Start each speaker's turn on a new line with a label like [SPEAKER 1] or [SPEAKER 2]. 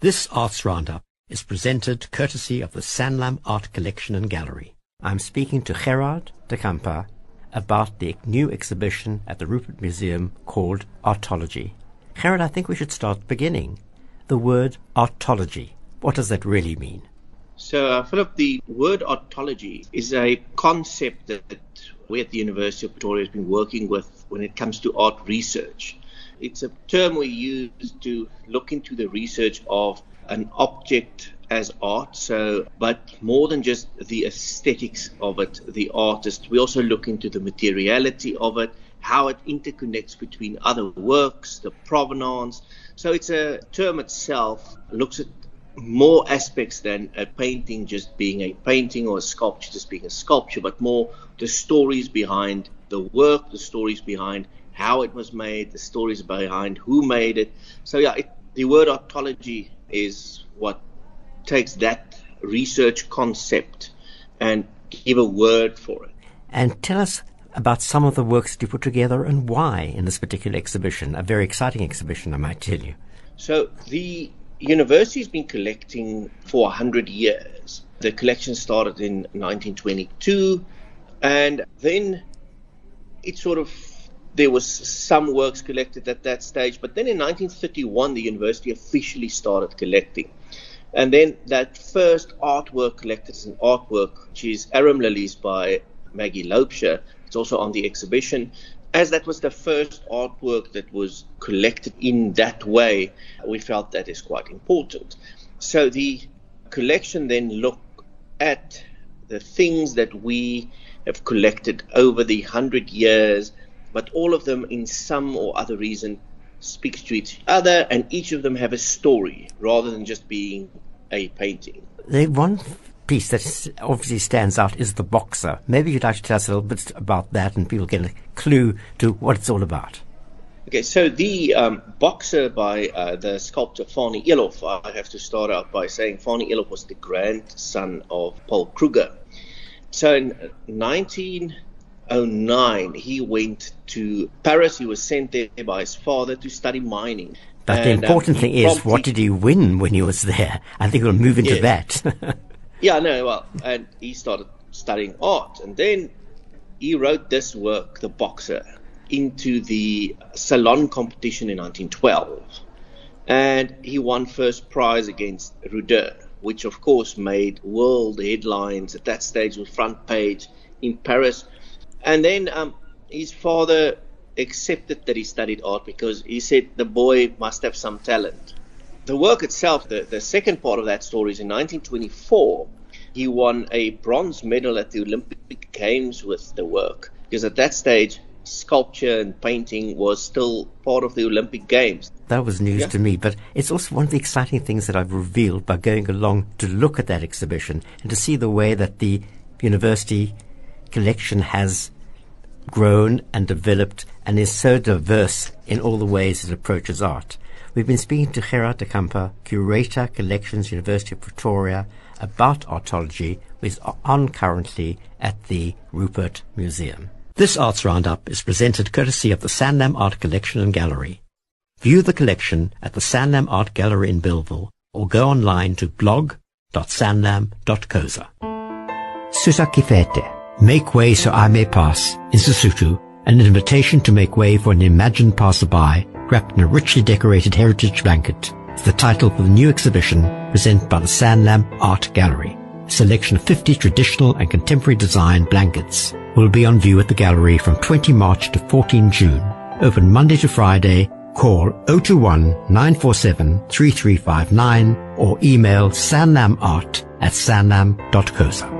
[SPEAKER 1] This Arts Roundup is presented courtesy of the Sanlam Art Collection and Gallery. I'm speaking to Gerard de Campa about the new exhibition at the Rupert Museum called Artology. Gerard, I think we should start beginning. The word artology, what does that really mean?
[SPEAKER 2] So, Philip, the word artology is a concept that we at the University of Pretoria has been working with when it comes to art research. It's a term we use to look into the research of an object as art, but more than just the aesthetics of it, the artist. We also look into the materiality of it, how it interconnects between other works, the provenance. So it's a term itself looks at more aspects than a painting just being a painting or a sculpture just being a sculpture, but more the stories behind the work, the stories behind how it was made, the stories behind who made it. So the word artology is what takes that research concept and give a word for it.
[SPEAKER 1] And tell us about some of the works that you put together and why in this particular exhibition, a very exciting exhibition, I might tell you.
[SPEAKER 2] So the university has been collecting for 100 years. The collection started in 1922, and then there was some works collected at that stage, but then in 1931 the university officially started collecting. And then that first artwork collected as an artwork, which is Arum Lilies by Maggie Loubser. It's also on the exhibition. As that was the first artwork that was collected in that way, we felt that is quite important. So the collection then looked at the things that we have collected over the 100 years, but all of them in some or other reason speaks to each other, and each of them have a story rather than just being a painting.
[SPEAKER 1] The one piece that obviously stands out is the Boxer. Maybe you'd like to tell us a little bit about that and people get a clue to what it's all about.
[SPEAKER 2] Okay, so the Boxer by the sculptor Fanie Eloff, I have to start out by saying Fanie Eloff was the grandson of Paul Kruger. So in 1909, he went to Paris. He was sent there by his father to study mining.
[SPEAKER 1] But the important thing is, what did he win when he was there? I think we'll move into that.
[SPEAKER 2] And he started studying art. And then he wrote this work, The Boxer, into the Salon competition in 1912. And he won first prize against Rodin, which of course made world headlines at that stage, was front page in Paris. And then his father accepted that he studied art because he said the boy must have some talent. The work itself, the second part of that story is in 1924, he won a bronze medal at the Olympic Games with the work, because at that stage, sculpture and painting was still part of the Olympic Games.
[SPEAKER 1] That was news to me, but it's also one of the exciting things that I've revealed by going along to look at that exhibition and to see the way that the university collection has grown and developed and is so diverse in all the ways it approaches art. We've been speaking to Gerard de Campa, Curator, Collections, University of Pretoria, about artology, which is on currently at the Rupert Museum. This Arts Roundup is presented courtesy of the Sanlam Art Collection and Gallery. View the collection at the Sanlam Art Gallery in Bellville or go online to blog.sanlam.coza.
[SPEAKER 3] Susakifete. Make way so I may pass, in Sesotho, an invitation to make way for an imagined passerby wrapped in a richly decorated heritage blanket, is the title for the new exhibition presented by the Sanlam Art Gallery. A selection of 50 traditional and contemporary design blankets will be on view at the gallery from 20 March to 14 June. Open Monday to Friday. Call 021-947-3359 or email sanlamart@sanlam.coza.